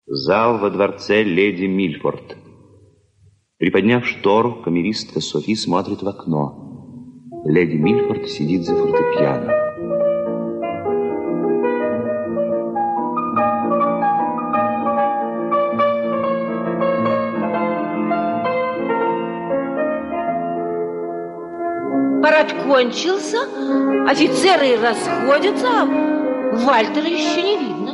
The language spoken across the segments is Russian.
Зал во дворце леди Мильфорд. Приподняв штору, камеристка Софи смотрит в окно. Леди Мильфорд сидит за фортепиано. Парад кончился, офицеры расходятся, а Вальтера еще не видно.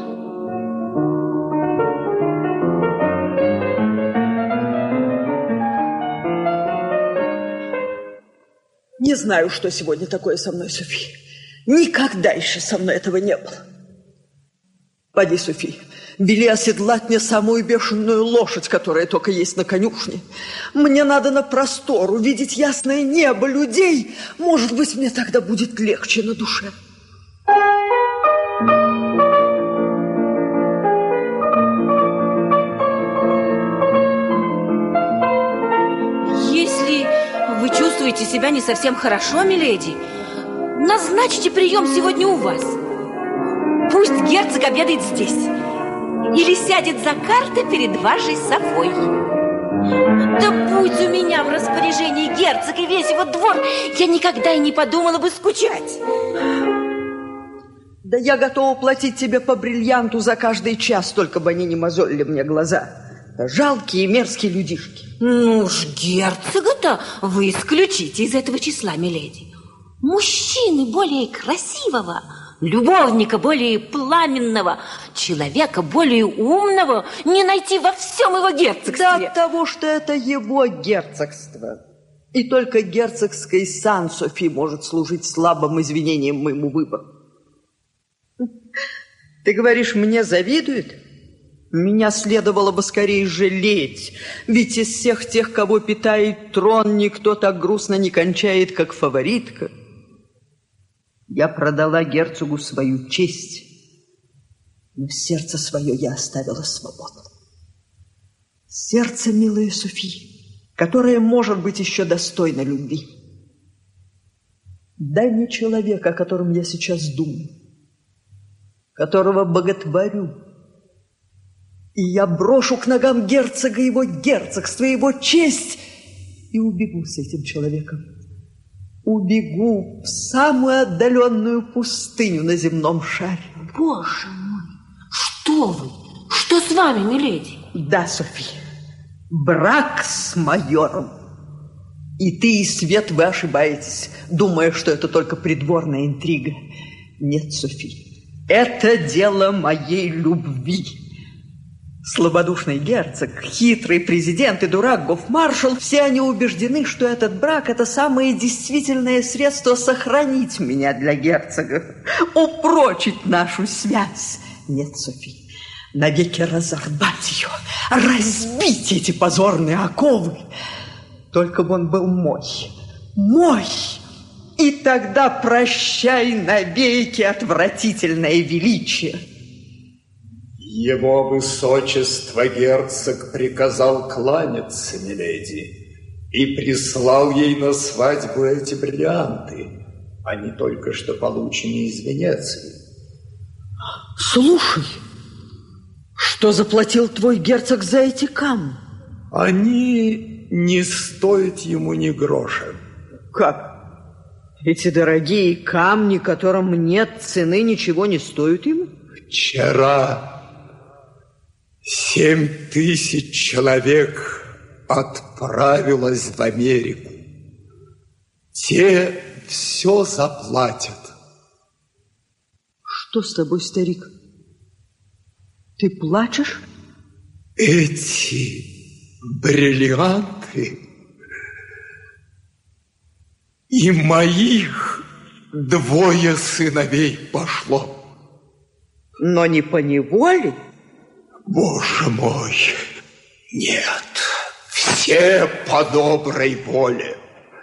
Не знаю, что сегодня такое со мной, Софи. Никогда еще со мной этого не было. Поди, Софи, вели оседлать мне самую бешеную лошадь, которая только есть на конюшне. Мне надо на простор увидеть ясное небо, людей. Может быть, мне тогда будет легче на душе. Если вы чувствуете себя не совсем хорошо, миледи, назначьте прием сегодня у вас. Пусть герцог обедает здесь или сядет за карты перед вашей Софой. Да будь у меня в распоряжении герцог и весь его двор, я никогда и не подумала бы скучать. Да я готова платить тебе по бриллианту за каждый час, только бы они не мозолили мне глаза. Жалкие мерзкие людишки. Ну уж герцога-то вы исключите из этого числа, миледи. Мужчины более красивого, любовника более пламенного, человека более умного не найти во всем его герцогстве. Да от того, что это его герцогство. И только герцогский сан, Софи, может служить слабым извинением моему выбору. Ты говоришь, мне завидуют? Меня следовало бы скорее жалеть, ведь из всех тех, кого питает трон, никто так грустно не кончает, как фаворитка. Я продала герцогу свою честь, но сердце свое я оставила свободным. Сердце, милая Софи, которое может быть еще достойно любви. Дай мне человека, о котором я сейчас думаю, которого боготворю, и я брошу к ногам герцога его герцогство, его честь, и убегу с этим человеком. Убегу в самую отдаленную пустыню на земном шаре. Боже мой, что вы? Что с вами, миледи? Да, Софи, брак с майором. И ты, и Свет, вы ошибаетесь, думая, что это только придворная интрига. Нет, Софи, это дело моей любви. Слабодушный герцог, хитрый президент и дурак гофмаршал, все они убеждены, что этот брак – это самое действительное средство сохранить меня для герцога, упрочить нашу связь. Нет, Софи, навеки разорвать ее, разбить эти позорные оковы. Только бы он был мой, и тогда прощай навеки отвратительное величие. Его высочество герцог приказал кланяться, миледи, и прислал ей на свадьбу эти бриллианты, они только что получены из Венеции. Слушай, что заплатил твой герцог за эти камни? Они не стоят ему ни гроша. Как? Эти дорогие камни, которым нет цены, ничего не стоят ему? Вчера 7000 человек отправилось в Америку. Те все заплатят. Что с тобой, старик? Ты плачешь? Эти бриллианты и моих 2 сыновей пошло. Но не по неволе? Боже мой, нет, все по доброй воле.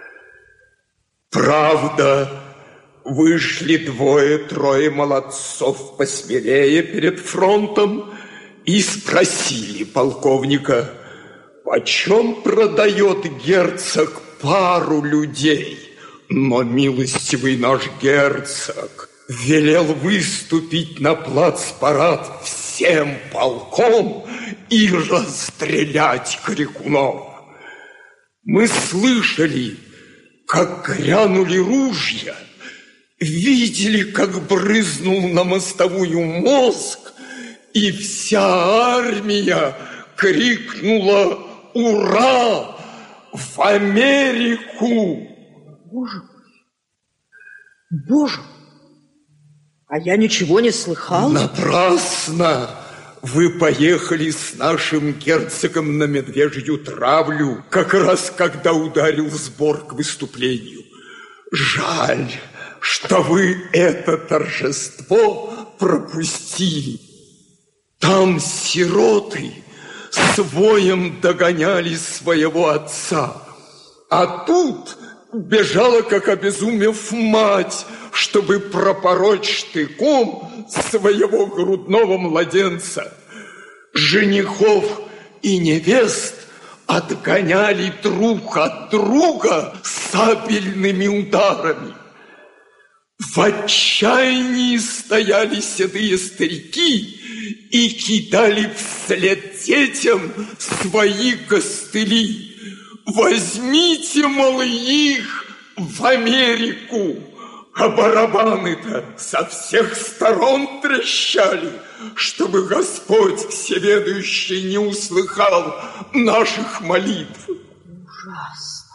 Правда, вышли 2-3 молодцов посмелее перед фронтом и спросили полковника, почем продает герцог пару людей. Но милостивый наш герцог велел выступить на плацпарад всем полком и расстрелять крикунов. Мы слышали, как грянули ружья, видели, как брызнул на мостовую мозг, и вся армия крикнула «Ура! В Америку!» Боже мой! Боже! А я ничего не слыхал. Напрасно! Вы поехали с нашим герцогом на медвежью травлю, как раз когда ударил сбор к выступлению. Жаль, что вы это торжество пропустили. Там сироты с воем догоняли своего отца, а тут бежала, как обезумев, мать, чтобы пропороть штыком своего грудного младенца. Женихов и невест отгоняли друг от друга сабельными ударами. В отчаянии стояли седые старики и кидали вслед детям свои костыли. Возьмите, мол, их в Америку. А барабаны-то со всех сторон трещали, чтобы Господь Всеведущий не услыхал наших молитв. Ужасно.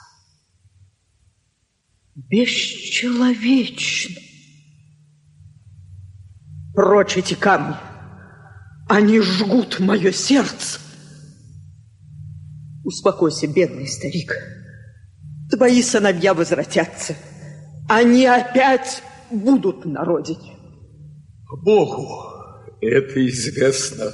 Бесчеловечно. Прочь эти камни. Они жгут мое сердце. Успокойся, бедный старик. Твои сыновья возвратятся. Они опять будут на родине. Богу это известно.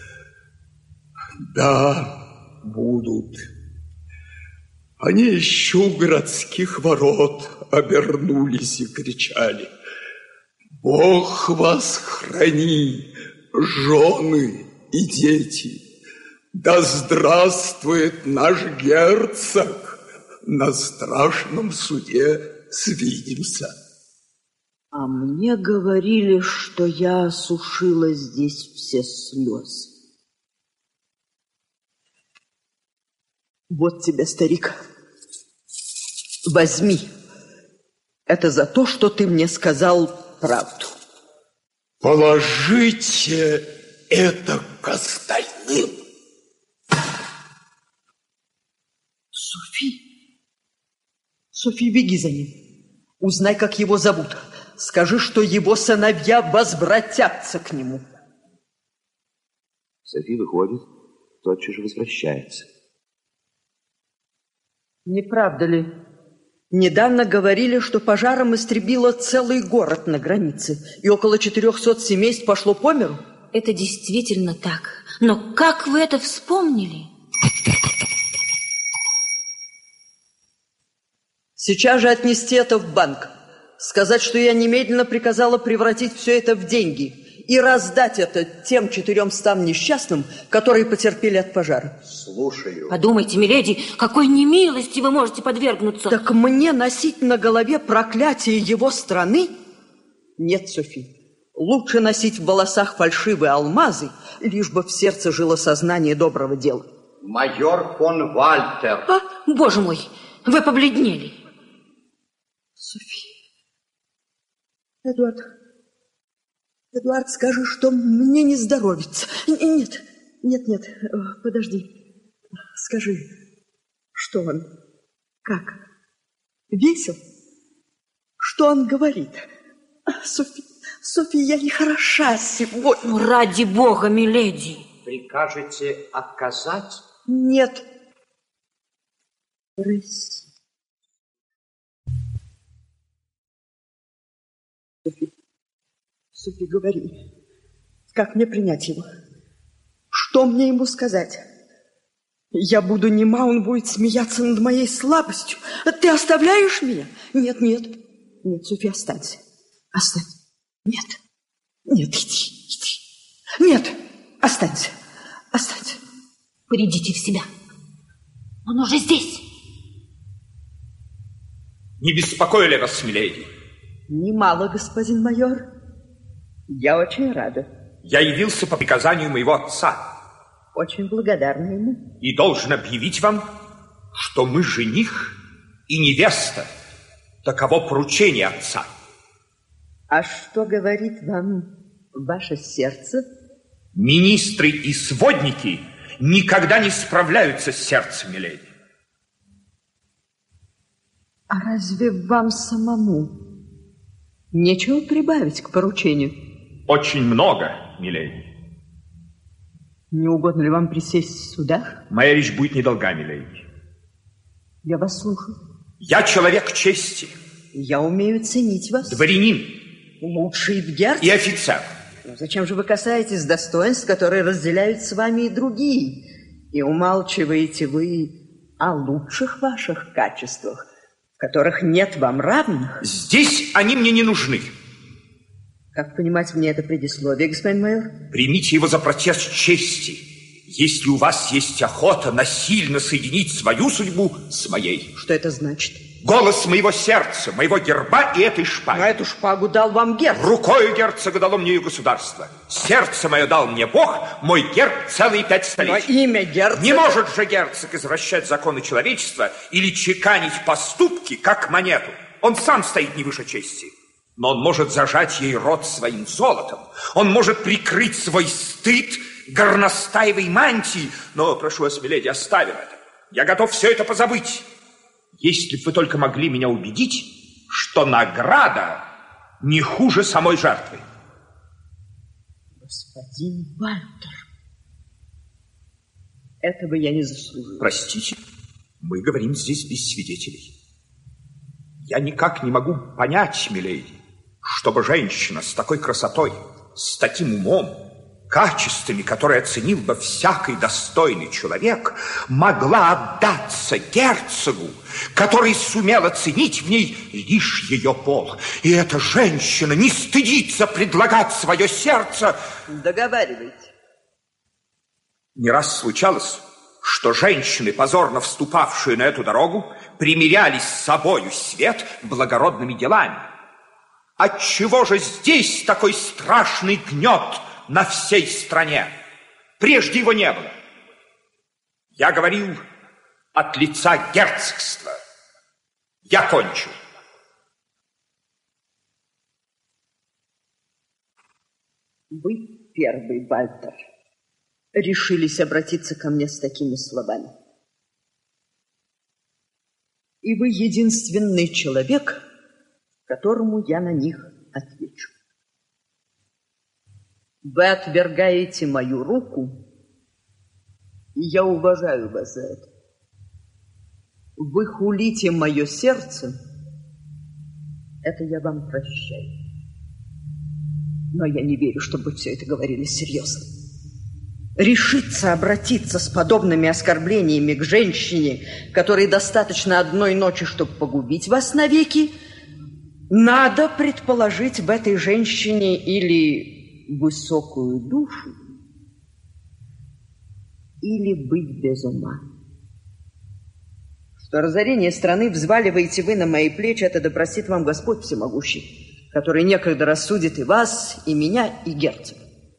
Да, будут. Они еще у городских ворот обернулись и кричали: «Бог вас храни, жены и дети! Да здравствует наш герцог! На страшном суде свидимся!» А мне говорили, что я осушила здесь все слезы. Вот тебе, старик. Возьми. Это за то, что ты мне сказал правду. Положите это к остальным. Софи. Софи, беги за ним. Узнай, как его зовут. Скажи, что его сыновья возвратятся к нему. Софи выходит, тотчас же возвращается. Не правда ли? Недавно говорили, что пожаром истребило целый город на границе, и около 400 семейств пошло по миру. Это действительно так. Но как вы это вспомнили? Сейчас же отнести это в банк. Сказать, что я немедленно приказала превратить все это в деньги и раздать это тем 400 несчастным, которые потерпели от пожара. Слушаю. Подумайте, миледи, какой немилости вы можете подвергнуться. Так мне носить на голове проклятие его страны? Нет, Софи, лучше носить в волосах фальшивые алмазы, лишь бы в сердце жило сознание доброго дела. Майор фон Вальтер. А, боже мой, вы побледнели. Софи. Эдуард, скажи, что мне не здоровится. Нет, подожди. Скажи, что он? Как? Весел? Что он говорит? Софи, я не хороша сегодня. Ну, ради бога, миледи. Прикажете отказать? Нет. Прости. Софи, говори, как мне принять его? Что мне ему сказать? Я буду нема, он будет смеяться над моей слабостью. Ты оставляешь меня? Нет, Софи, останься. Останься. Нет, иди. Нет, останься. Придите в себя. Он уже здесь. Не беспокоили вас, миледи? Немало, господин майор. Я очень рада. Я явился по приказанию моего отца. Очень благодарна ему. И должен объявить вам, что мы жених и невеста. Таково поручение отца. А что говорит вам ваше сердце? Министры и сводники никогда не справляются с сердцем, миледи. А разве вам самому нечего прибавить к поручению? Очень много, миледи. Не угодно ли вам присесть сюда? Моя речь будет недолга, миледи. Я вас слушаю. Я человек чести. Я умею ценить вас. Дворянин. Лучший в герцогстве. И офицер. Но зачем же вы касаетесь достоинств, которые разделяют с вами и другие? И умалчиваете вы о лучших ваших качествах, в которых нет вам равных? Здесь они мне не нужны. Как понимать мне это предисловие, господин майор? Примите его за протест чести. Если у вас есть охота насильно соединить свою судьбу с моей. Что это значит? Голос моего сердца, моего герба и этой шпаги. А эту шпагу дал вам герцог. Рукою герцога дало мне ее государство. Сердце мое дал мне Бог, мой герб целые 5 столетий. Но имя герцога... Не может же герцог извращать законы человечества или чеканить поступки, как монету. Он сам стоит не выше чести. Но он может зажать ей рот своим золотом. Он может прикрыть свой стыд горностаевой мантией. Но, прошу вас, миледи, оставим это. Я готов все это позабыть. Если бы вы только могли меня убедить, что награда не хуже самой жертвы. Господин Вальтер, этого я не заслужил. Простите, мы говорим здесь без свидетелей. Я никак не могу понять, миледи, чтобы женщина с такой красотой, с таким умом, качествами, которые оценил бы всякий достойный человек, могла отдаться герцогу, который сумел оценить в ней лишь ее пол. И эта женщина не стыдится предлагать свое сердце. Договаривайте. Не раз случалось, что женщины, позорно вступавшие на эту дорогу, примирялись с собою свет благородными делами. Отчего же здесь такой страшный гнет на всей стране? Прежде его не было. Я говорил от лица герцогства. Я кончу. Вы первый, Вальтер, решились обратиться ко мне с такими словами. И вы единственный человек, которому я на них отвечу. Вы отвергаете мою руку, и я уважаю вас за это. Вы хулите мое сердце, это я вам прощаю. Но я не верю, чтобы вы все это говорили серьезно. Решиться обратиться с подобными оскорблениями к женщине, которой достаточно одной ночи, чтобы погубить вас навеки, надо предположить в этой женщине или высокую душу, или быть без ума. Что разорение страны взваливаете вы на мои плечи, это да простит вам Господь Всемогущий, который некогда рассудит и вас, и меня, и герцога.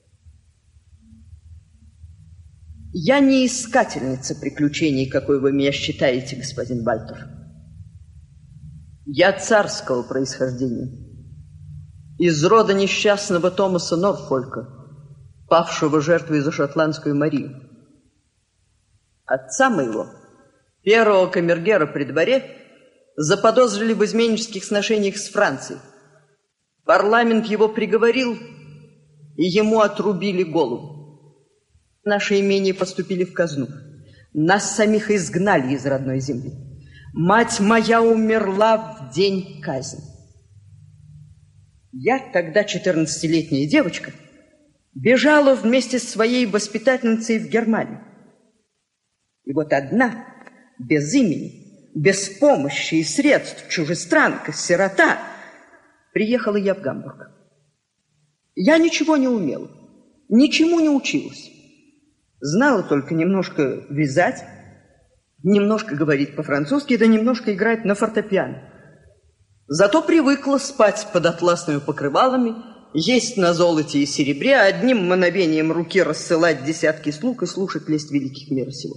Я не искательница приключений, какой вы меня считаете, господин Вальтер. Я царского происхождения, из рода несчастного Томаса Норфолька, павшего жертвой за шотландскую Марию. Отца моего, первого камергера при дворе, заподозрили в изменнических сношениях с Францией. Парламент его приговорил, и ему отрубили голову. Наши имения поступили в казну. Нас самих изгнали из родной земли. Мать моя умерла в день казни. Я, тогда 14-летняя девочка, бежала вместе с своей воспитательницей в Германию. И вот одна, без имени, без помощи и средств, чужестранка, сирота, приехала я в Гамбург. Я ничего не умела, ничему не училась. Знала только немножко вязать, немножко говорить по-французски, да немножко играть на фортепиано. Зато привыкла спать под атласными покрывалами есть на золоте и серебре, одним мгновением руки рассылать десятки слуг и слушать лесть великих мира сего.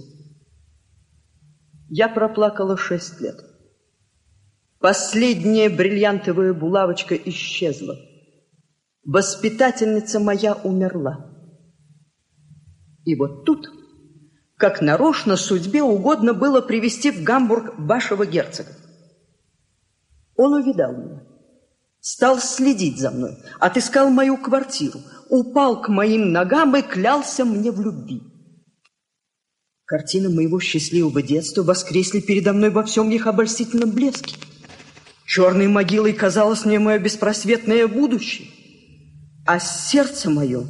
Я проплакала 6 лет. Последняя бриллиантовая булавочка исчезла. Воспитательница моя умерла. И вот тут, как нарочно, судьбе угодно было привести в Гамбург вашего герцога. Он увидал меня, стал следить за мной, отыскал мою квартиру, упал к моим ногам и клялся мне в любви. Картины моего счастливого детства воскресли передо мной во всем их обольстительном блеске. Черной могилой казалось мне мое беспросветное будущее. А сердце мое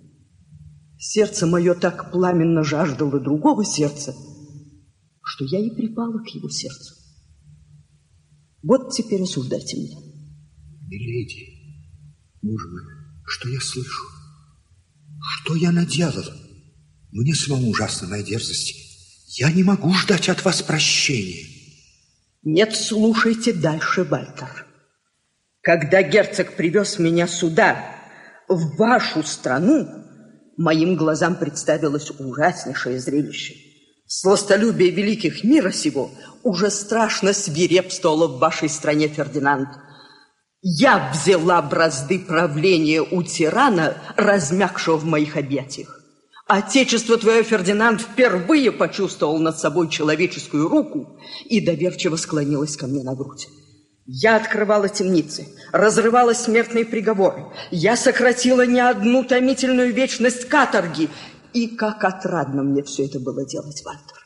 так пламенно жаждало другого сердца, что я и припала к его сердцу. Вот теперь осуждайте меня. Миледи, муж мой, что я слышу? Что я наделала? Мне самому ужасна моя дерзость. Я не могу ждать от вас прощения. Нет, слушайте дальше, Вальтер. Когда герцог привез меня сюда, в вашу страну, моим глазам представилось ужаснейшее зрелище. Сластолюбие великих мира сего уже страшно свирепствовало в вашей стране, Фердинанд. Я взяла бразды правления у тирана, размягшего в моих объятиях. Отечество твое, Фердинанд, впервые почувствовал над собой человеческую руку и доверчиво склонилось ко мне на грудь. Я открывала темницы, разрывала смертные приговоры. Я сократила не одну томительную вечность каторги. И как отрадно мне все это было делать, Вальтер.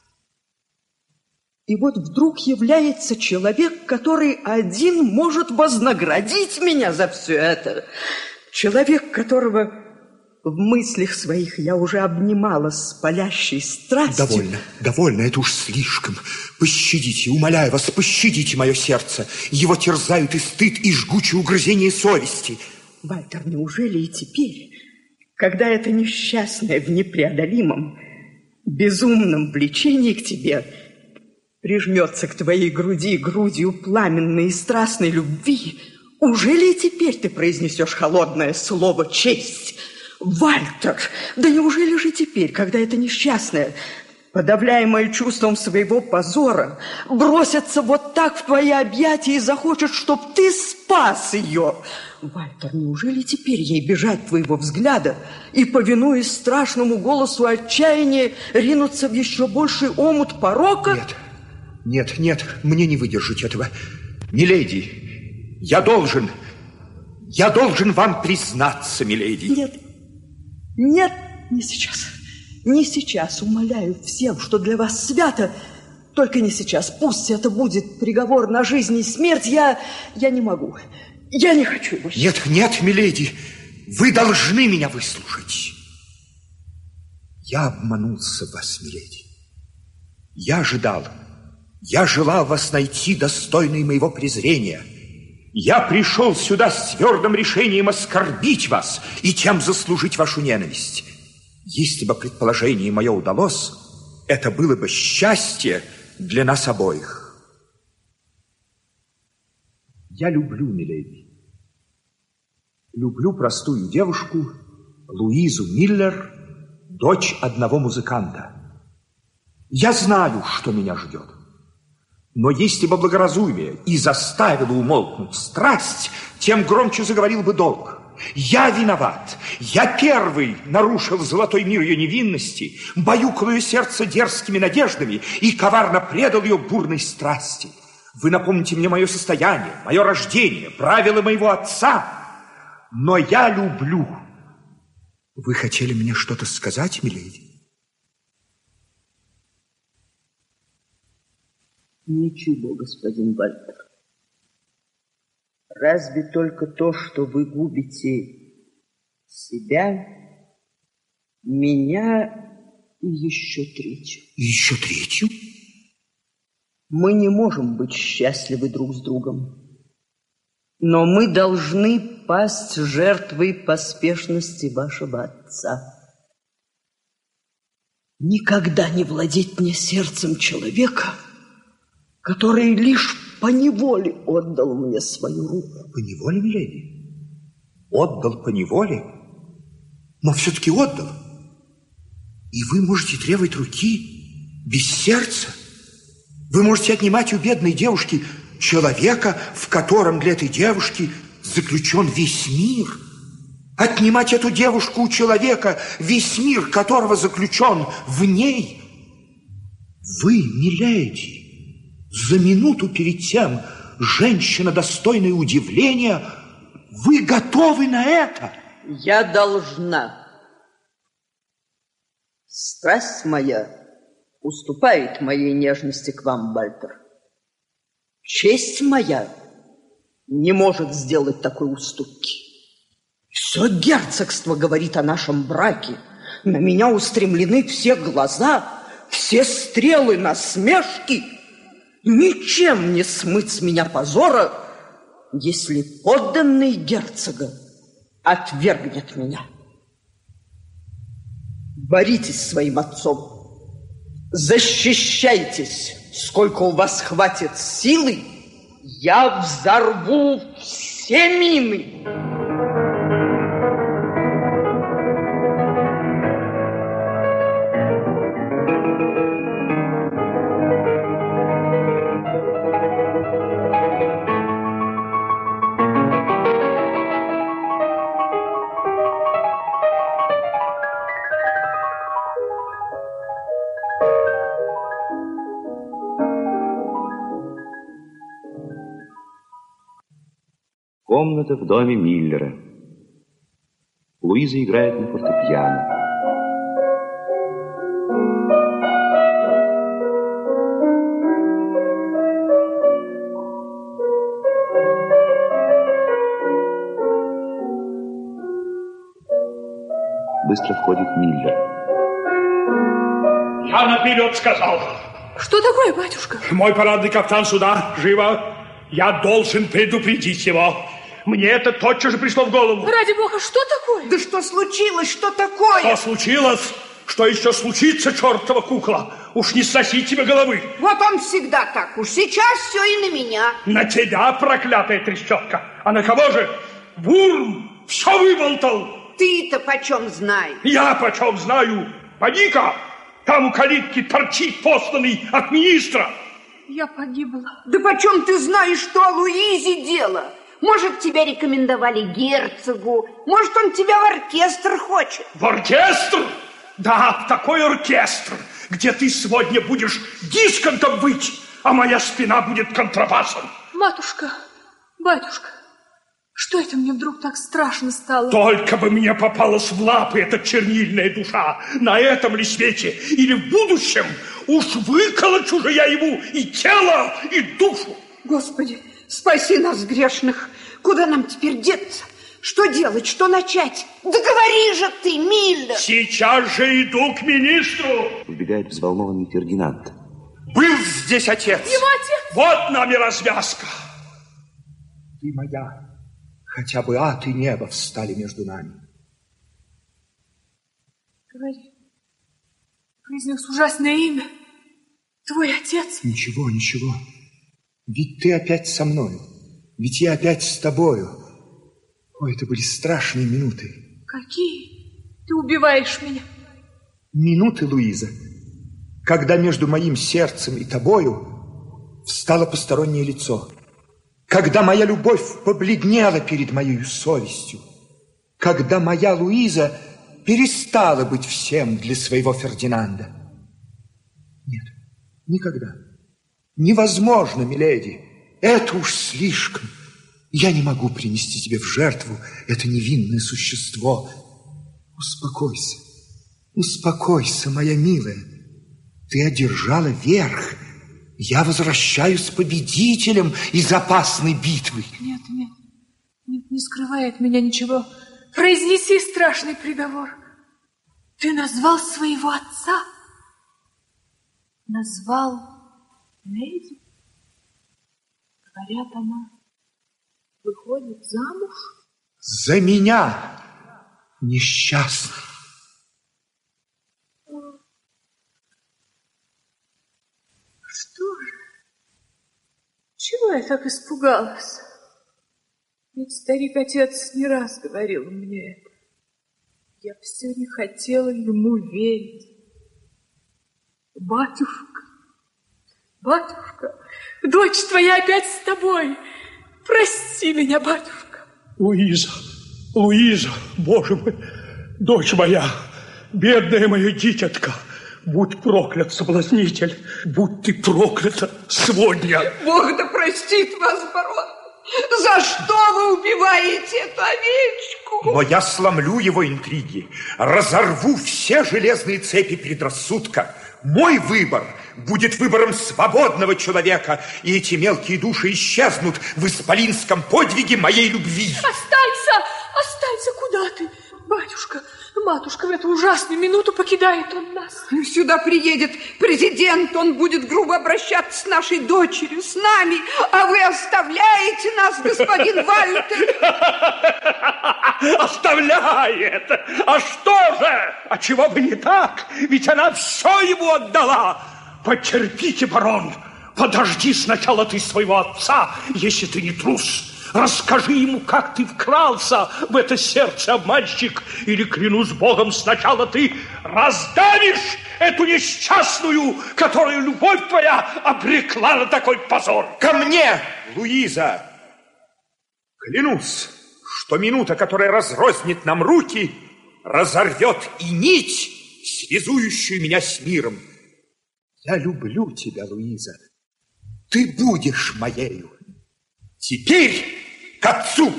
И вот вдруг является человек, который один может вознаградить меня за все это. Человек, которого в мыслях своих я уже обнимала с палящей страстью. Довольно, это уж слишком. Пощадите, умоляю вас, пощадите мое сердце. Его терзают и стыд, и жгучее угрызение совести. Вальтер, неужели и теперь, когда это несчастное в непреодолимом, безумном влечении к тебе прижмется к твоей груди грудью пламенной и страстной любви, ужели и теперь ты произнесешь холодное слово «честь»? Вальтер, да неужели же теперь, когда это несчастное, подавляемое чувством своего позора, бросится вот так в твои объятия и захочет, чтоб ты спас ее? Вальтер, неужели теперь ей бежать твоего взгляда и, повинуясь страшному голосу отчаяния, ринуться в еще больший омут порока? Нет, мне не выдержать этого. Миледи, я должен вам признаться, миледи. Нет, не сейчас. Не сейчас, умоляю всем, что для вас свято. Только не сейчас. Пусть это будет приговор на жизнь и смерть. Я не могу. Я не хочу его. Нет, миледи. Вы должны меня выслушать. Я обманулся в вас, миледи. Я желал вас найти достойной моего презрения. Я пришел сюда с твердым решением оскорбить вас и тем заслужить вашу ненависть. Если бы предположение мое удалось, это было бы счастье для нас обоих. Я люблю, миледи. Люблю простую девушку Луизу Миллер, дочь одного музыканта. Я знаю, что меня ждет. Но если бы благоразумие и заставило умолкнуть страсть, тем громче заговорил бы долг. Я виноват. Я первый нарушил золотой мир ее невинности, баюкал ее сердце дерзкими надеждами и коварно предал ее бурной страсти. Вы напомните мне мое состояние, мое рождение, правила моего отца. Но я люблю. Вы хотели мне что-то сказать, миледи? Ничего, господин Вальтер. Разве только то, что вы губите себя, меня и еще третью. Еще третью? Мы не можем быть счастливы друг с другом. Но мы должны пасть жертвой поспешности вашего отца. Никогда не владеть мне сердцем человека, который лишь поневоле отдал мне свою руку. Поневоле, миледи? Отдал по неволе, но все-таки отдал. И вы можете требовать руки без сердца? Вы можете отнимать у бедной девушки человека, в котором для этой девушки заключен весь мир? Отнимать эту девушку у человека, весь мир которого заключен в ней? Вы, миледи, за минуту перед тем, женщина, достойная удивления, вы готовы на это? Я должна. Страсть моя уступает моей нежности к вам, Вальтер. Честь моя не может сделать такой уступки. Все герцогство говорит о нашем браке. На меня устремлены все глаза, все стрелы насмешки. Ничем не смыть с меня позора, если подданный герцога отвергнет меня. Боритесь с своим отцом, защищайтесь, сколько у вас хватит силы, я взорву все мины. Комната в доме Миллера. Луиза играет на фортепиано. Быстро входит Миллер. Я наперед сказал. Что такое, батюшка? Мой парадный каптан сюда, живо. Я должен предупредить его. Мне это тотчас же пришло в голову. Ради бога, что такое? Да что случилось, что такое? Что случилось? Что еще случится, чертова кукла? Уж не сносить тебе головы. Вот он всегда так. Уж сейчас все и на меня. На тебя, проклятая трещотка. А на кого же? Бурм все выболтал. Ты-то почем знаешь? Я почем знаю. Поди-ка, там у калитки торчит посланный от министра. Я погибла. Да почем ты знаешь, что о Луизе дело? Может, тебя рекомендовали герцогу, может, он тебя в оркестр хочет. В оркестр? Да, в такой оркестр, где ты сегодня будешь дисконтом быть, а моя спина будет контрабасом. Матушка, батюшка, что это мне вдруг так страшно стало? Только бы мне попалась в лапы эта чернильная душа, на этом ли свете или в будущем, уж выколочу же я ему и тело, и душу. Господи, спаси нас, грешных. Куда нам теперь деться? Что делать, что начать? Да говори же ты, Миллер! Сейчас же иду к министру. Убегает взволнованный Фердинанд. Был здесь отец. Его отец? Вот нам и развязка. Ты моя. Хотя бы ад и небо встали между нами. Говори. Произнес ужасное имя. Твой отец? Ничего, ничего. Ведь ты опять со мною. Ведь я опять с тобою. Ой, это были страшные минуты. Какие? Ты убиваешь меня. Минуты, Луиза, когда между моим сердцем и тобою встало постороннее лицо. Когда моя любовь побледнела перед моей совестью. Когда моя Луиза перестала быть всем для своего Фердинанда. Нет, никогда. Невозможно, миледи. Это уж слишком. Я не могу принести тебе в жертву это невинное существо. Успокойся. Успокойся, моя милая. Ты одержала верх. Я возвращаюсь победителем из опасной битвы. Нет, нет. Нет, не скрывай от меня ничего. Произнеси страшный приговор. Ты назвал своего отца? Назвал леди? Говорят, она выходит замуж? За меня, несчастный. Что же? Чего я так испугалась? Ведь старик-отец не раз говорил мне это. Я все не хотела ему верить. Батюшка, батюшка, дочь твоя опять с тобой. Прости меня, батюшка. Луиза, Луиза, Боже мой, дочь моя, бедная моя дитятка, будь проклят, соблазнитель, будь ты проклята, сводня. Бог да простит вас, барон. За что вы убиваете эту овечку? Но я сломлю его интриги, разорву все железные цепи предрассудка. Мой выбор будет выбором свободного человека, и эти мелкие души исчезнут в исполинском подвиге моей любви. Останься, останься, куда ты? Батюшка, матушка в эту ужасную минуту покидает он нас. Сюда приедет президент, он будет грубо обращаться с нашей дочерью, с нами, а вы оставляете нас, господин Вальтер. Оставляет? А что же? А чего бы не так? Ведь она все ему отдала. Потерпите, барон. Подожди сначала ты своего отца, если ты не трус. Расскажи ему, как ты вкрался в это сердце, обманщик, или, клянусь Богом, сначала ты раздавишь эту несчастную, которую любовь твоя обрекла на такой позор. Ко мне, Луиза! Клянусь, что минута, которая разрознет нам руки, разорвет и нить, связующую меня с миром. Я люблю тебя, Луиза. Ты будешь моею. Теперь к отцу.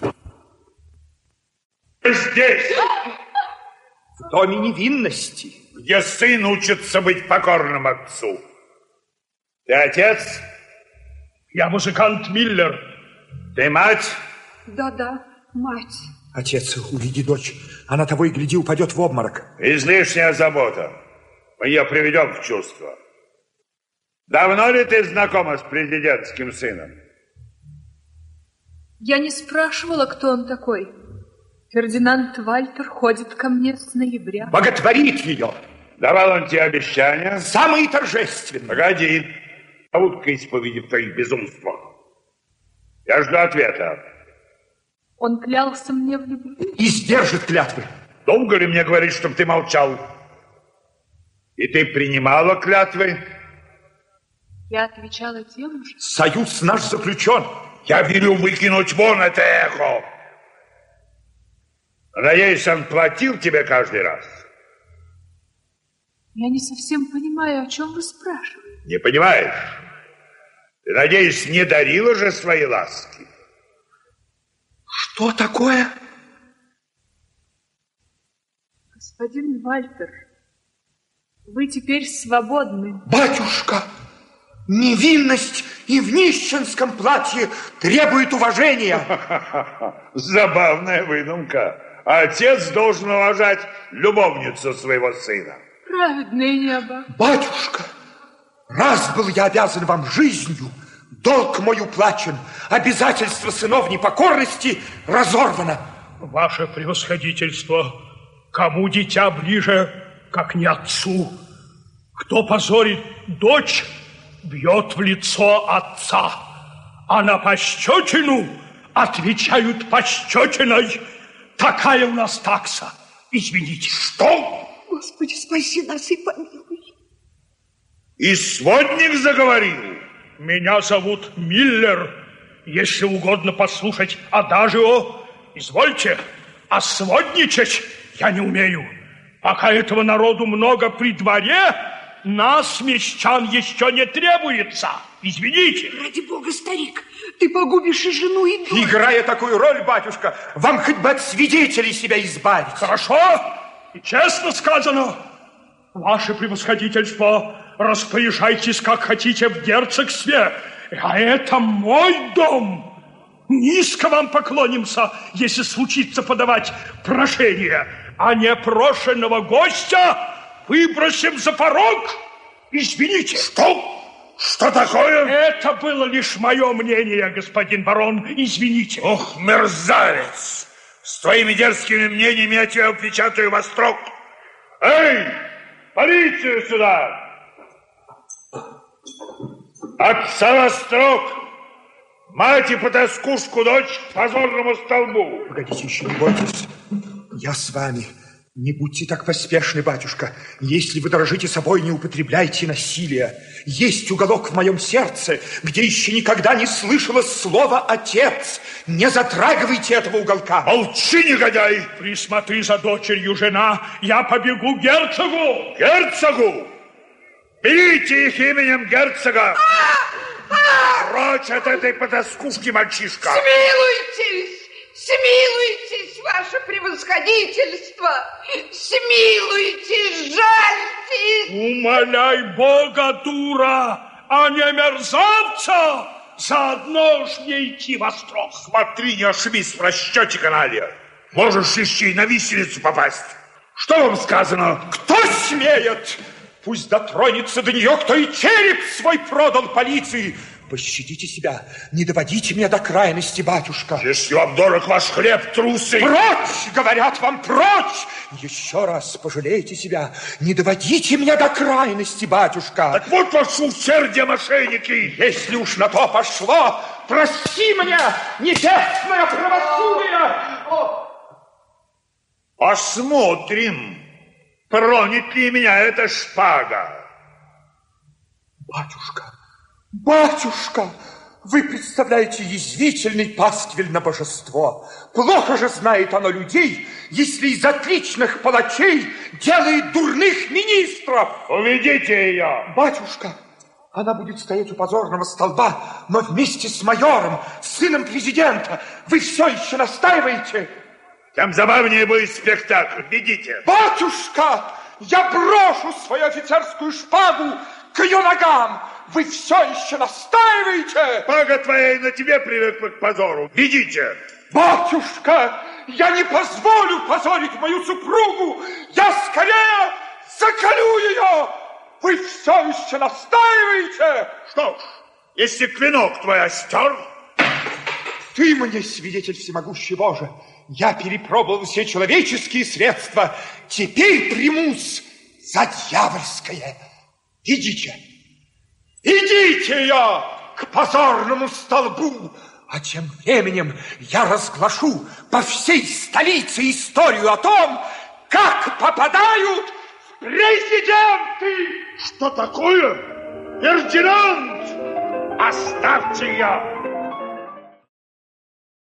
Здесь. В доме невинности. Где сын учится быть покорным отцу. Ты отец? Я музыкант Миллер. Ты мать? Да-да, мать. Отец, уведи дочь. Она того и гляди упадет в обморок. Излишняя забота. Мы ее приведем в чувство. Давно ли ты знакома с президентским сыном? Я не спрашивала, кто он такой. Фердинанд Вальтер ходит ко мне с ноября. Боготворит ее. Давал он тебе обещания? Самые торжественные. Погоди. Утка исповеди в твоих безумствах. Я жду ответа. Он клялся мне в любви. И сдержит клятвы. Долго ли мне говорить, чтобы ты молчал? И ты принимала клятвы? Я отвечала тем же. Союз наш заключен. Я велю выкинуть вон это эхо. Надеюсь, он платил тебе каждый раз? Я не совсем понимаю, о чем вы спрашиваете. Не понимаешь? Ты, надеюсь, не дарила же свои ласки? Что такое? Господин Вальтер, вы теперь свободны. Батюшка, невинность и в нищенском платье требует уважения. Забавная выдумка. Отец должен уважать любовницу своего сына. Праведное небо. Батюшка, раз был я обязан вам жизнью, долг мой уплачен, обязательство сынов непокорности разорвано. Ваше превосходительство, кому дитя ближе, как не отцу? Кто позорит дочь, бьет в лицо отца, а на пощечину отвечают пощечиной. Такая у нас такса. Извините. Что? Господи, спаси нас и помилуй. И сводник заговорил? Меня зовут Миллер. Если угодно послушать адажио, извольте. А сводничать я не умею. Пока этого народу много при дворе, нас, мещан, еще не требуется. Извините. Ради бога, старик, ты погубишь и жену, и дочь. Играя такую роль, батюшка, вам хоть бы от свидетелей себя избавить. Хорошо и честно сказано. Ваше превосходительство, распоряжайтесь, как хотите, в герцогстве. А это мой дом. Низко вам поклонимся, если случится подавать прошение. А непрошенного гостя выбросим за порог. Извините. Что? Что такое? Это было лишь мое мнение, господин барон. Извините. Ох, мерзавец! С твоими дерзкими мнениями я тебя упечатаю во строк. Эй, полицию сюда! Отца во строк! Мать и потаскушку дочь к позорному столбу. Погодите еще, не бойтесь. Я с вами. Не будьте так поспешны, батюшка. Если вы дорожите собой, не употребляйте насилия. Есть уголок в моем сердце, где еще никогда не слышалось слова «отец». Не затрагивайте этого уголка. Молчи, негодяй! Присмотри за дочерью, жена. Я побегу к герцогу. Герцогу! Берите их именем герцога. Прочь от этой потаскушки, мальчишка. Смилуйтесь! Смилуйтесь, ваше превосходительство! Смилуйтесь, жальтесь! Умоляй Бога, дура, а не мерзавца! Заодно ж не идти во строк. Смотри, не ошибись в расчете, каналья. Можешь еще и на виселицу попасть. Что вам сказано? Кто смеет? Пусть дотронется до нее, кто и череп свой продал полиции. Пощадите себя, не доводите меня до крайности, батюшка. Если вам дорог ваш хлеб, трусы. Прочь, говорят вам, прочь! Еще раз пожалейте себя, не доводите меня до крайности, батюшка. Так вот ваше усердие, мошенники. Если уж на то пошло, прости меня, нечестное правосудие! Посмотрим, тронет ли меня эта шпага. Батюшка, батюшка, вы представляете язвительный пасквиль на божество. Плохо же знает оно людей, если из отличных палачей делает дурных министров. Уведите ее. Батюшка, она будет стоять у позорного столба, но вместе с майором, сыном президента. Вы все еще настаиваете? Тем забавнее будет спектакль. Бегите. Батюшка, я брошу свою офицерскую шпагу к ее ногам. Вы все еще настаиваете? Шпага твоя и на тебе привыкла к позору. Бегите. Батюшка, я не позволю позорить мою супругу. Я скорее заколю ее. Вы все еще настаиваете? Что ж, если клинок твой остер... Ты мне свидетель всемогущий Боже. Я перепробовал все человеческие средства. Теперь примусь за дьявольское. Идите. Идите я к позорному столбу. А тем временем я разглашу по всей столице историю о том, как попадают в президенты. Что такое? Фердинанд! Оставьте ее!